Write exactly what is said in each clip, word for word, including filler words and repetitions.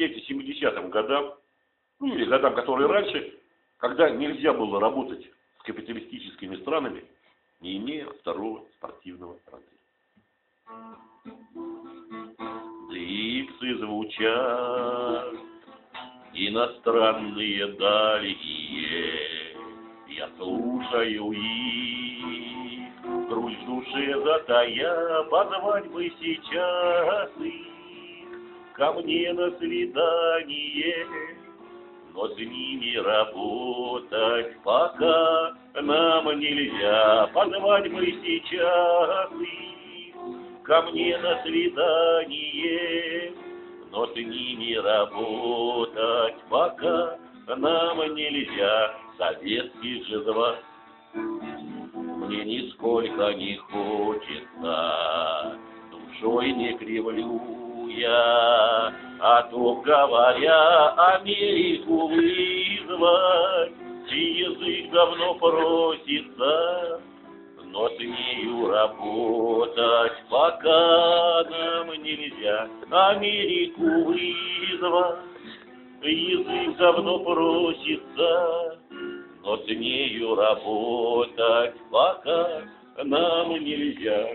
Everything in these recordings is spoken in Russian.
шестидесятым-семидесятым годам, ну или годам, которые раньше, когда нельзя было работать с капиталистическими странами, не имея второго спортивного разряда. Иксы звучат, иностранные дальние, я слушаю их, грусть в душе затая, позвать бы сейчас их ко мне на свидание, но с ними работать пока нам нельзя, позвать бы сейчас их ко мне на свидание, но с ними работать пока нам нельзя. Советских же вас мне нисколько не хочется, душой не кривлю я, а то, говоря, Америку вызвать, язык давно просится, но с нею работать пока нам нельзя. Америку вызвать, язык давно просится, но с нею работать пока нам нельзя.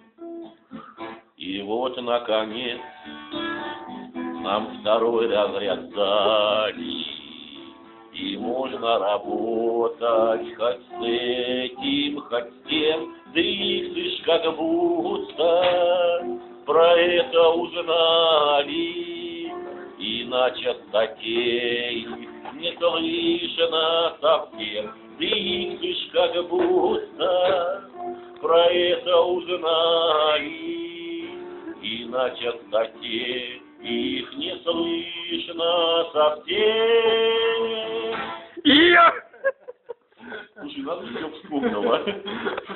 И вот, наконец, нам второй разряд дали, и можно работать хоть с этим, хоть с тем, да и слышь, как будто про это узнали, иначе статей не слышно совсем, да и слышь, как будто про это узнали, иначе статей их не слышно совсем. Я! Слушай, надо все вспомнила.